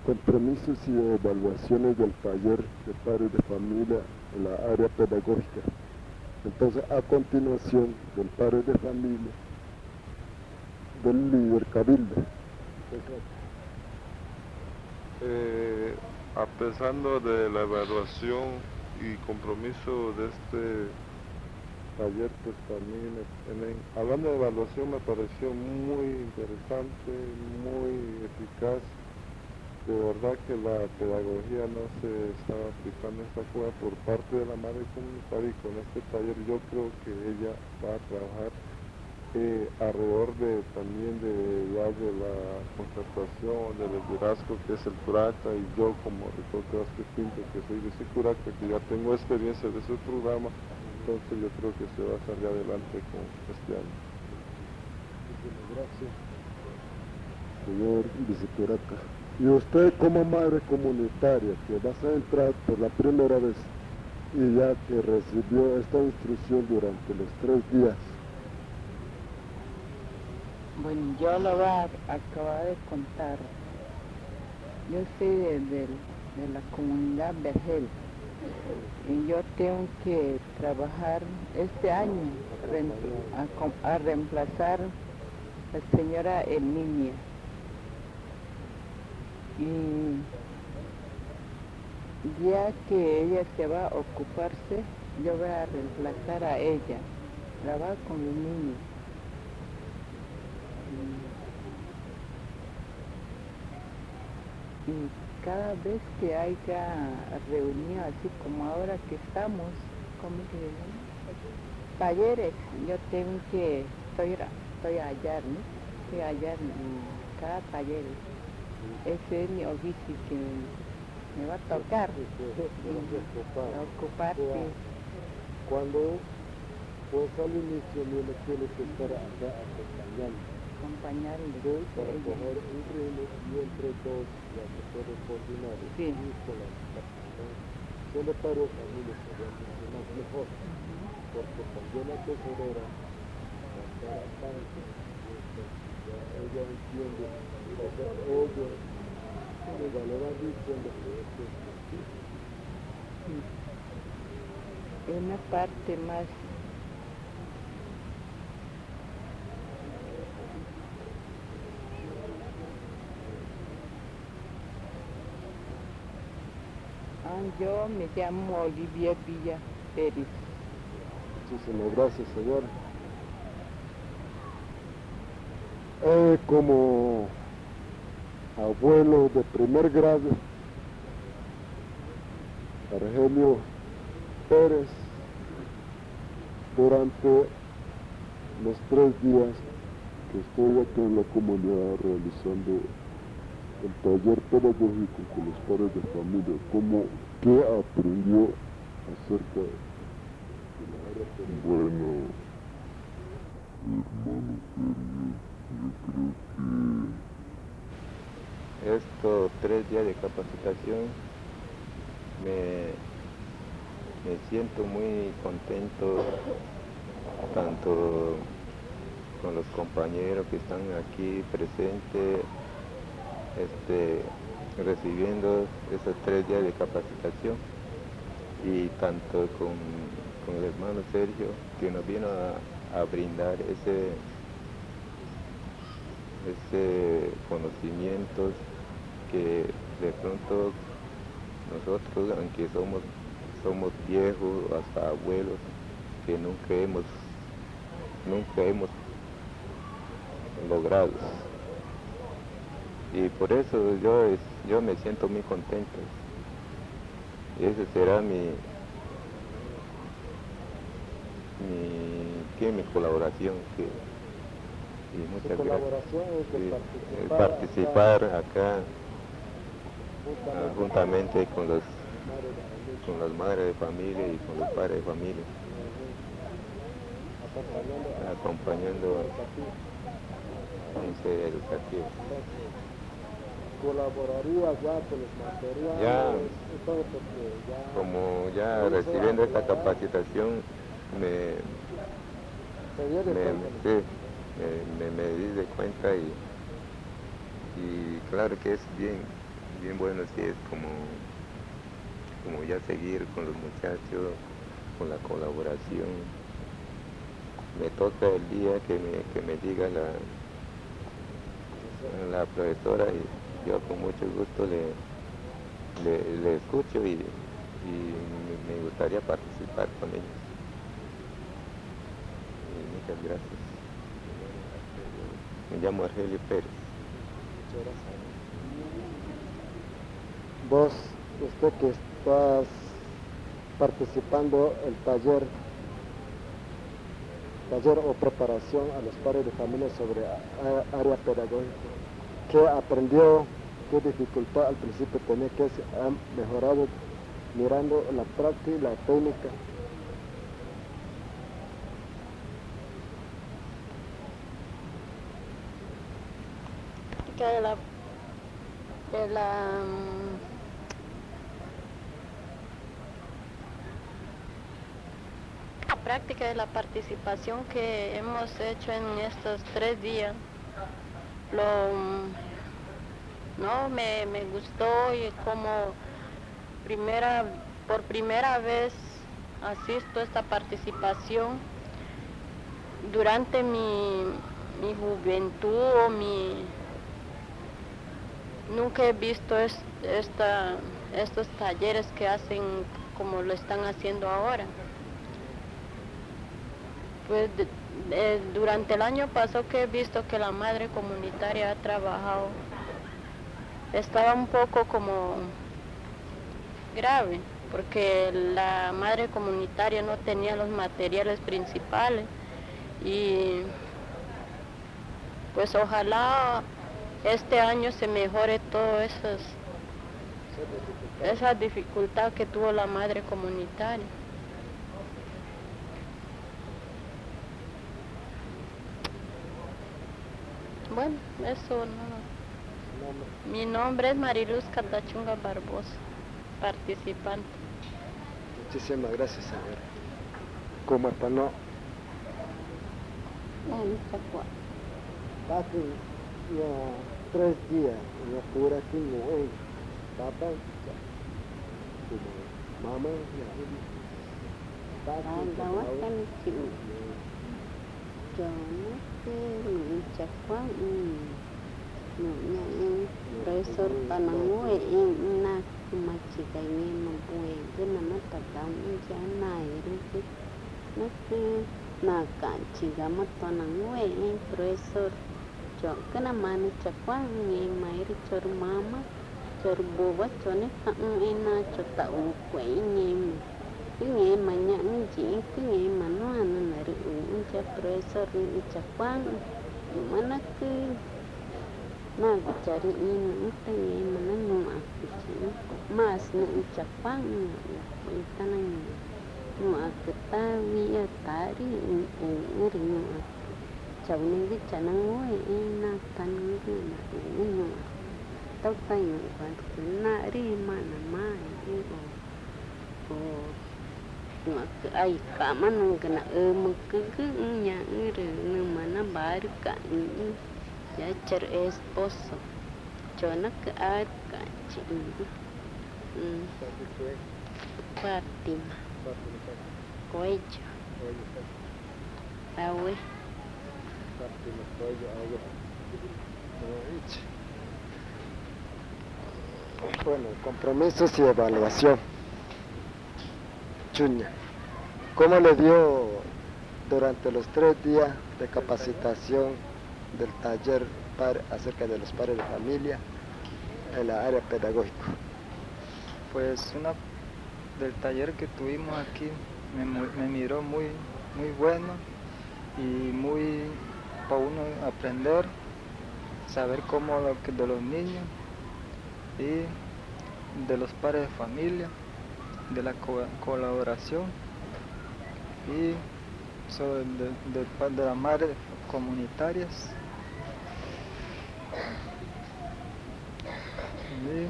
compromisos y evaluaciones del taller de padres de familia en la área pedagógica. Entonces, a continuación del padre de familia, del líder cabildo. A pesar de la evaluación y compromiso de este taller, pues también hablando de evaluación me pareció muy interesante, muy eficaz. De verdad que la pedagogía no se estaba aplicando esta cosa por parte de la madre comunitaria, y con este taller yo creo que ella va a trabajar alrededor también de la concertación, del liderazgo que es el curaca, y yo como Ricardo Vázquez Pinto, que soy de ese curaca, que ya tengo experiencia de ese programa, entonces yo creo que se va a salir adelante con este año. Muchísimas gracias, señor vicecuraca. Y usted como madre comunitaria, que vas a entrar por la primera vez y ya que recibió esta instrucción durante los 3 días. Bueno, yo lo voy a acabar de contar. Yo soy de la comunidad Vergel y yo tengo que trabajar este año a reemplazar a la señora Emilia. Y ya que ella se va a ocuparse, yo voy a reemplazar a ella, trabajar con los niños. Y cada vez que haya reunión, así como ahora que estamos, ¿cómo se llama? Talleres, yo tengo que, estoy allá, ¿no? Estoy allá en cada taller. Ese es mi oficio que me va a tocar, ocuparte. Cuando pues al inicio no le tienes que estar acá acompañarle para coger un ritmo, y entre dos ya se puede coordinar. Sí. Solo para los familias sería mucho más mejor, porque también la tesorera va a estar al tanto, ella entiende, ella le va diciendo que esto es así. Una parte más yo me llamo Olivia Villa Pérez. Muchísimas gracias, señora. Como abuelo de primer grado, Argelio Pérez, durante los 3 días que estoy aquí en la comunidad realizando el taller pedagógico con los padres de familia, ¿qué aprendió acerca de la área pedagógica? Bueno, hermano Sergio, yo creo que estos 3 días de capacitación me siento muy contento, tanto con los compañeros que están aquí presentes, recibiendo esos 3 días de capacitación, y tanto con el hermano Sergio, que nos vino a brindar ese conocimientos que de pronto nosotros, aunque somos viejos, hasta abuelos, que nunca hemos logrado. Y por eso yo me siento muy contento. Y esa será mi colaboración. Y muchas colaboración gracias. Es Participar acá juntamente con las madres de familia y con los padres de familia, acompañando en sede educativa. Colaboraría ya con los materiales. Ya, como ya recibiendo esta capacitación, me di de cuenta, y claro que es bien bien bueno sí es como ya seguir con los muchachos, con la colaboración. Me toca el día que me diga la profesora y yo con mucho gusto le escucho y me gustaría participar con ellos. Muchas gracias. Me llamo Argelio Pérez. Muchas gracias. Vos, usted que estás participando el taller o preparación a los padres de familia sobre área pedagógica, ¿qué aprendió? ¿Qué dificultad al principio tenía? ¿Qué ha mejorado mirando la práctica y la técnica? La práctica de la participación que hemos hecho en estos 3 días, me gustó y como por primera vez asisto a esta participación durante mi juventud nunca he visto estos talleres que hacen como lo están haciendo ahora. Pues durante el año pasado que he visto que la madre comunitaria ha trabajado, estaba un poco como grave, porque la madre comunitaria no tenía los materiales principales y pues ojalá este año se mejore todo esa dificultad que tuvo la madre comunitaria. Bueno, eso no. Mi nombre es Mariluz Catachunga Barbosa, participante. Muchísimas gracias, señora. ¿Cómo está? No. Hace ya 3 días, yo estuve aquí en papá, mamá, profesor Panangwe na kumachiga ni mabue gana mata dam ja na iru na kanchiga mata nangwe profesor jo kana mani chakwa ni mairi chor mama chor boba chone ka ina chota u kwe ni Kini manya nji kini manua na ru ja profesor ni chakwa mana ke na cari ini utai mana nu aku mas nu ucapan tanang nu aku tahu ya tari uri nu aku jauh ni canang woi na tanang nu tau tai nu na ri mana mai nu aku ai kaman kena mungkin nya uri nu mana baru kan ya cer esposo chona ke arkanchi Fátima Coello Awe Fátima Coello Awe. Bueno, compromisos y evaluación. Chuña, ¿cómo le dio durante los 3 días de capacitación del taller acerca de los padres de familia en la área pedagógica? Pues del taller que tuvimos aquí me miró muy bueno y muy para uno aprender, saber cómo de los niños y de los padres de familia, de la colaboración y sobre de las madres comunitarias. Y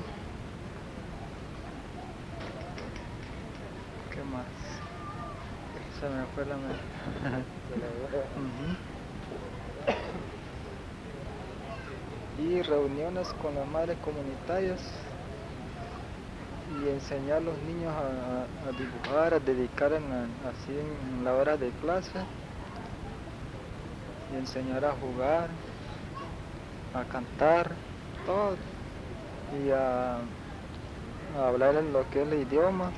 ¿qué más? Se me fue la mente. y reuniones con las madres comunitarias y enseñar a los niños a dibujar, a dedicar así en la hora de clase y enseñar a jugar, a cantar, todo, y a hablar en lo que es el idioma.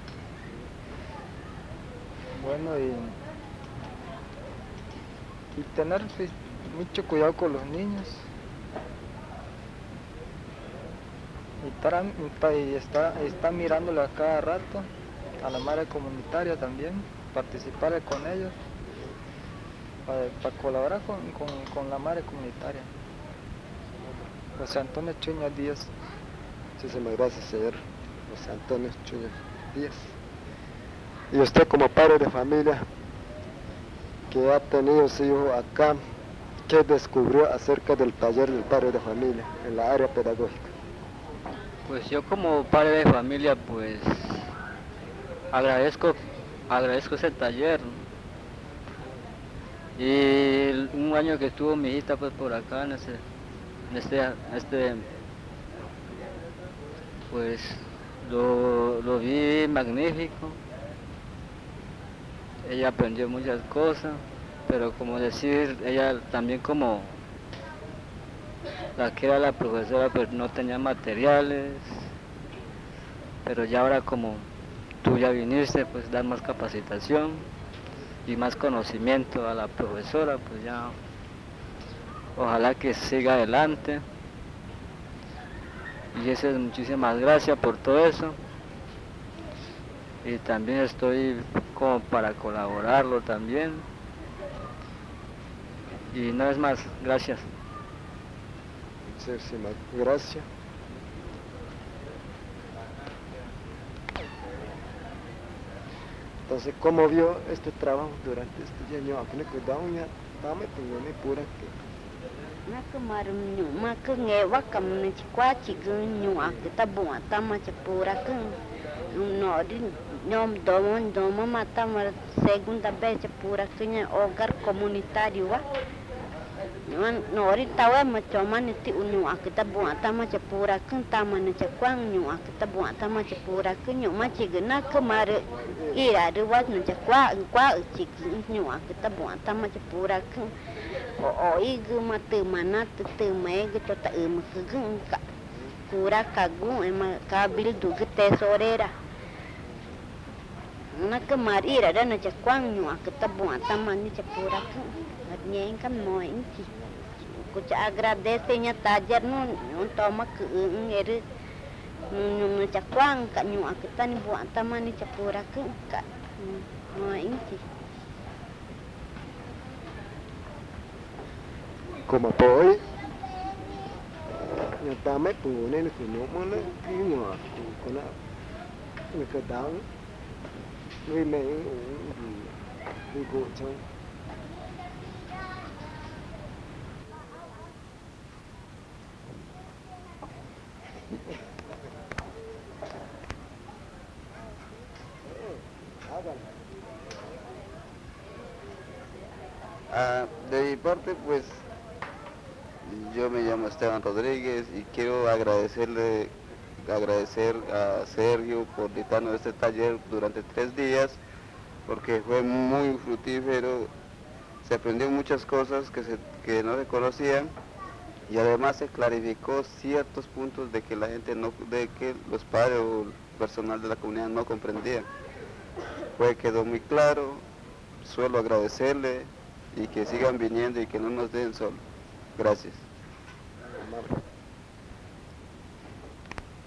Bueno, y tener pues, mucho cuidado con los niños. Y estar mirándole a cada rato a la madre comunitaria también, participar con ellos, para colaborar con la madre comunitaria. José Antonio Chuño Díaz. Muchísimas gracias, señor José Antonio Chuño Díaz. Y usted como padre de familia, que ha tenido su hijo acá, ¿qué descubrió acerca del taller del padre de familia en la área pedagógica? Pues yo como padre de familia, pues agradezco ese taller. Y un año que estuvo mi hijita pues por acá en este pues lo vi magnífico. Ella aprendió muchas cosas, pero como decir, ella también como la que era la profesora pues no tenía materiales, pero ya ahora como tú ya viniste pues dar más capacitación y más conocimiento a la profesora, pues ya ojalá que siga adelante. Y eso es muchísimas gracias por todo eso. Y también estoy como para colaborarlo también. Y no es más, gracias. Muchísimas gracias. Entonces, ¿cómo vio este trabajo durante este año? Aquí no cuidamos ya, dame tu ni pura que. Na kemarin nyuma ke ngewa kam ni chikwa chigun nyua ke tabua tama chapura ke no di nyom domo mata mar segunda vez chapura ke nya hogar comunitario wa no ri tawa macoma ni ti nyua ke tabua tama chapura ke tama ni chakwang nyua ke tabua tama chapura ke nyuma chigna kemar ira de wa ni chakwa chigun nyua ke tabua tama chapura ke o igu matu mana tu me gitu ta mukung ka kura kagu ema kabil du tesorera na kemari ada na chakwang nyu aketabu atamani chapura ku adnyen kan mo inci ku cha agradece nya tajar nu toma ku ngere nu chakwang ka nyu aketani bu atamani chapura ku ka mo inci. Como poi nhà ta mấy phụ nên phụ nữ mà nó cứ ngỏ của nó người ta đau người mẹ người cô trong de mi parte pues yo me llamo Esteban Rodríguez y quiero agradecer a Sergio por dictarnos este taller durante 3 días porque fue muy fructífero, se aprendió muchas cosas que no se conocían y además se clarificó ciertos puntos de que la gente de que los padres o el personal de la comunidad no comprendían. Quedó muy claro, suelo agradecerle y que sigan viniendo y que no nos dejen solos. Gracias.